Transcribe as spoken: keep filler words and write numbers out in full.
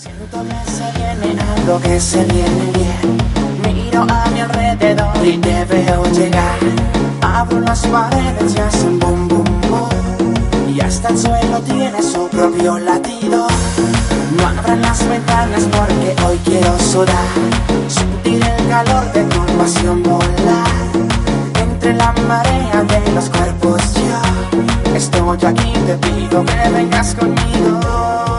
Siento que se viene algo, que se viene bien. Miro a mi alrededor y te veo llegar. Abro las paredes y hacen bum bum bum, y hasta el suelo tiene su propio latido. No abran las ventanas porque hoy quiero sudar, sentir el calor de tu pasión volar. Entre la marea de los cuerpos yo estoy aquí, te pido que vengas conmigo.